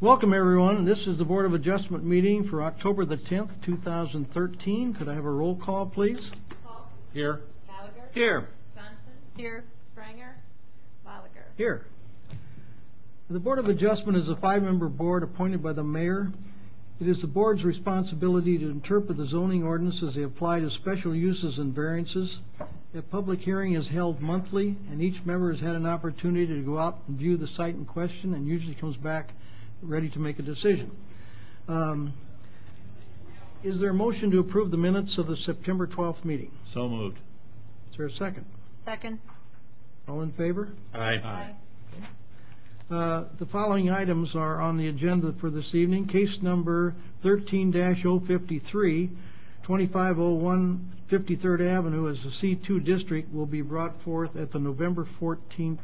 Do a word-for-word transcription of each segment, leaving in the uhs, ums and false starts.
Welcome, everyone. This is the Board of Adjustment meeting for October the tenth, two thousand thirteen. Could I have a roll call, please? Paul. Here. Gallagher. Here. Johnson. Here. Spranger. Bolliger. Here. The Board of Adjustment is a five-member board appointed by the mayor. It is the board's responsibility to interpret the zoning ordinance as they apply to special uses and variances. A public hearing is held monthly, and each member has had an opportunity to go out and view the site in question and usually comes back ready to make a decision. Um, is there a motion to approve the minutes of the September twelfth meeting? So moved. Is there a second? Second. All in favor? Aye. Aye. Uh, the following items are on the agenda for this evening. Case number thirteen dash oh fifty-three, twenty-five oh one fifty-third Avenue as the C two district will be brought forth at the November fourteenth,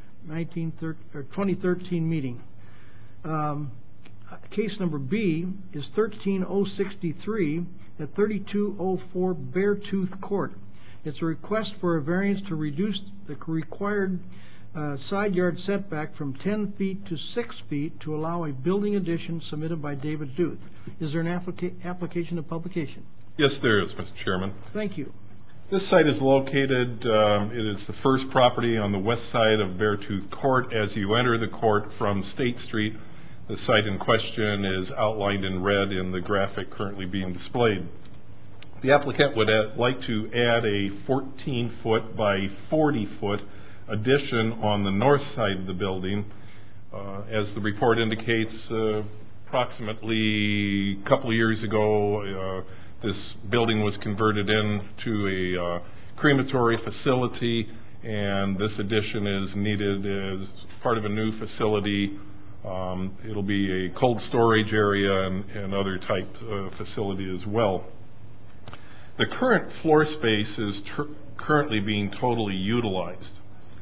twenty thirteen meeting. Um, case number B is thirteen oh sixty-three at thirty-two oh four Beartooth Court. It's a request for a variance to reduce the required Uh, side yard setback from ten feet to six feet to allow a building addition submitted by David Duth. Is there an applica application of publication? Yes, there is, Mister Chairman. Thank you. This site is located, um, it is the first property on the west side of Beartooth Court. As you enter the court from State Street, the site in question is outlined in red in the graphic currently being displayed. The applicant would add, like to add a fourteen foot by forty foot addition on the north side of the building. Uh, as the report indicates, uh, approximately a couple of years ago, uh, this building was converted into a uh, crematory facility, and this addition is needed as part of a new facility. Um, it'll be a cold storage area and, and other type uh, facility as well. The current floor space is currently being totally utilized.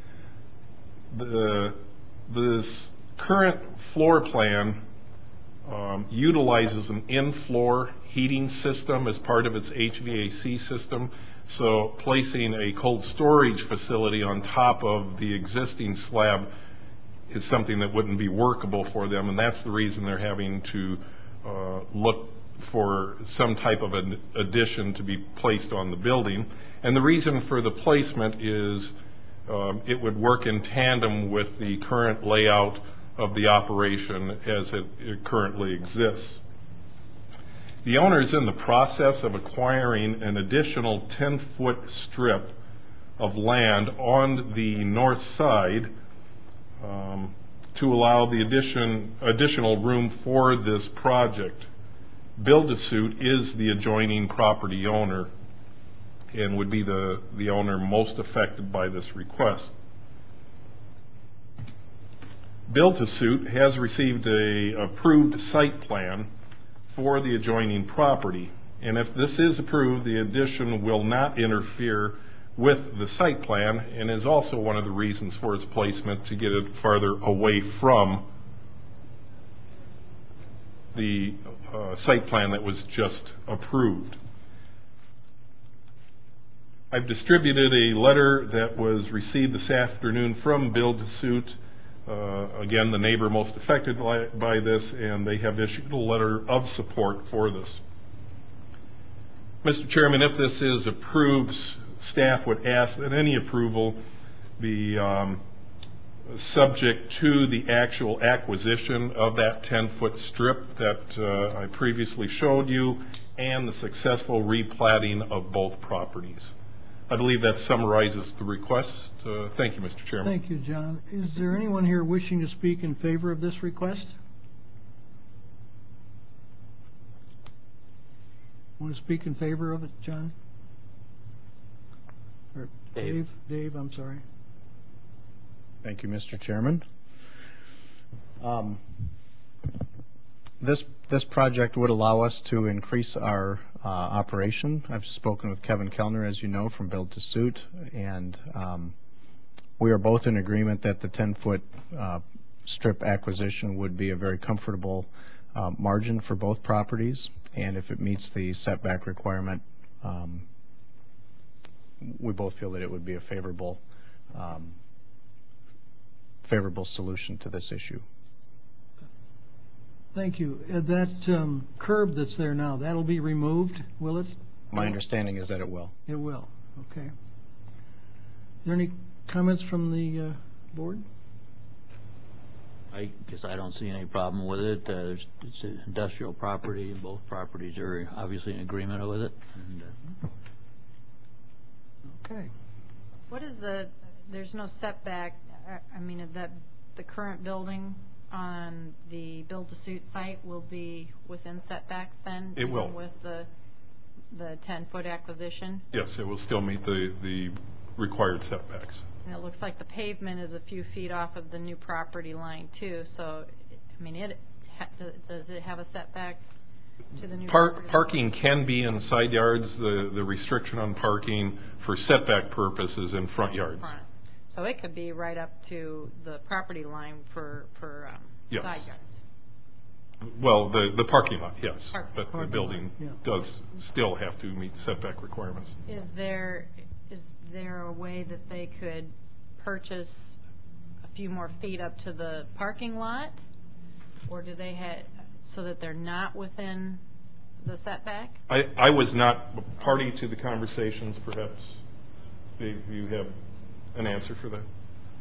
The, this current floor plan um, utilizes an in-floor heating system as part of its H V A C system. So placing a cold storage facility on top of the existing slab is something that wouldn't be workable for them, and that's the reason they're having to uh, look for some type of an addition to be placed on the building. And the reason for the placement is Um, it would work in tandem with the current layout of the operation as it, it currently exists. The owner is in the process of acquiring an additional ten foot strip of land on the north side um, to allow the addition, additional room for this project. Build-to-suit is the adjoining property owner and would be the, the owner most affected by this request. Build-to-suit has received a approved site plan for the adjoining property, and if this is approved, the addition will not interfere with the site plan and is also one of the reasons for its placement to get it farther away from the uh, site plan that was just approved. I've distributed a letter that was received this afternoon from Build-to-Suit. Uh, again, the neighbor most affected by this, and they have issued a letter of support for this. Mister Chairman, if this is approved, staff would ask that any approval be um, subject to the actual acquisition of that ten foot strip that uh, I previously showed you and the successful replatting of both properties. I believe that summarizes the request. Uh, thank you, Mister Chairman. Thank you, John. Is there anyone here wishing to speak in favor of this request? Want to speak in favor of it, John? Or Dave. Dave, Dave, I'm sorry. Thank you, Mister Chairman. Um, this this project would allow us to increase our uh, operation. I've spoken with Kevin Kellner, as you know, from Build-to-Suit, and um, we are both in agreement that the ten foot uh, strip acquisition would be a very comfortable uh, margin for both properties, and if it meets the setback requirement, um, we both feel that it would be a favorable um, favorable solution to this issue. Thank you. Uh, That um, curb that's there now, that'll be removed, will it? My understanding is that it will. It will, okay. Are there any comments from the uh, board? I guess I don't see any problem with it. Uh, there's, it's an industrial property, and both properties are obviously in agreement with it. And, uh, Okay. What is the, there's no setback, uh, I mean, that the current building on the build-to-suit site will be within setbacks then? It will. Even with the, the ten-foot acquisition? Yes, it will still meet the, the required setbacks. And it looks like the pavement is a few feet off of the new property line too, so, I mean, it, ha- does it have a setback to the new Par- property line? Parking can be in side yards, the, the restriction on parking for setback purposes in front yards. Front. So it could be right up to the property line for, for um, Yes. side yards. Well, the, the parking lot, yes, Parking. but the Parking building lot, yeah. does still have to meet setback requirements. Is there, is there a way that they could purchase a few more feet up to the parking lot? Or do they have, so that they're not within the setback? I, I was not party to the conversations, perhaps Dave, you have an answer for that?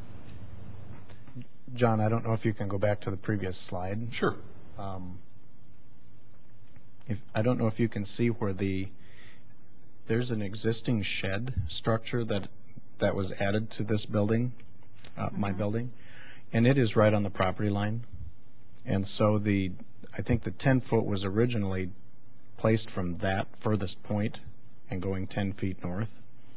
John, I don't know if you can go back to the previous slide. Sure. Um, if, I don't know if you can see where the, there's an existing shed structure that, that was added to this building, uh, my building, and it is right on the property line. And so the, I think the ten foot was originally placed from that furthest point and going ten feet north.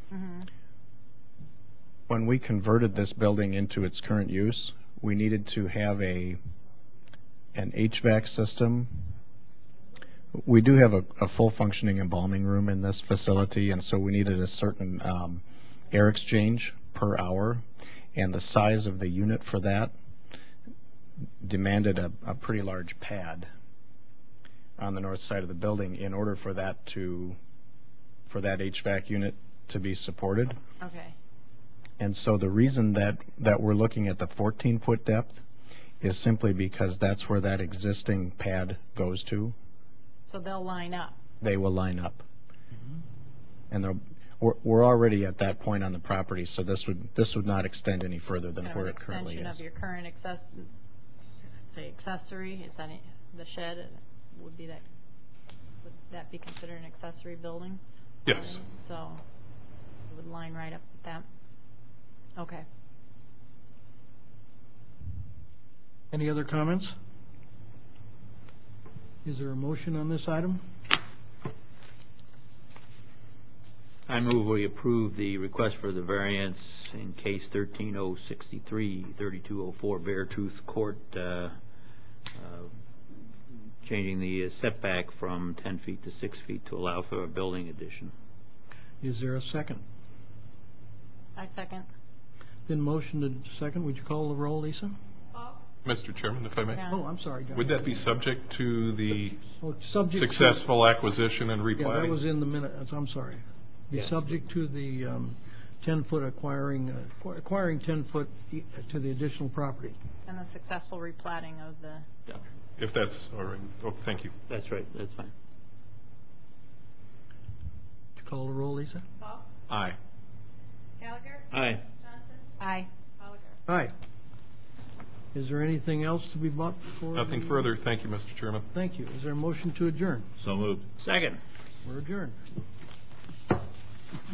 When we converted this building into its current use, we needed to have a, an H V A C system. We do have a, a full functioning embalming room in this facility, and so we needed a certain um, air exchange per hour, and the size of the unit for that demanded a, a pretty large pad on the north side of the building in order for that to, for that H V A C unit to be supported. Okay. And so the reason that, that we're looking at the fourteen foot depth is simply because that's where that existing pad goes to. So they'll line up. They will line up. And they're, we're, we're already at that point on the property, so this would, this would not extend any further than Kind of where an it currently extension is. of your current access, say accessory, is that it- the shed, would be that, would that be considered an accessory building? Yes. already? So it would line right up with that? Okay. Any other comments? Is there a motion on this item? I move we approve the request for the variance in case thirteen oh sixty-three, thirty-two oh four Beartooth Court, uh, uh, changing the setback from ten feet to six feet to allow for a building addition. Is there a second? I second. Been motioned to second. Would you call the roll, Lisa? Mister Chairman, if I may? Yeah. Oh, I'm sorry, John. Would that be subject to the Oh, subject to- successful acquisition and Yeah, that replatting? was in the minutes. I'm sorry. Be Yes. subject to the um, ten foot acquiring, uh, acqu- acquiring ten foot e- to the additional property. And the successful replatting of the, Yeah, If that's all right. Oh, thank you. that's right, that's fine. Would you call the roll, Lisa? Aye. Gallagher? Aye. Johnson? Aye. Gallagher? Aye. Is there anything else to be brought before? Nothing the- further. Thank you, Mister Chairman. Thank you. Is there a motion to adjourn? So moved. Second. We're adjourned.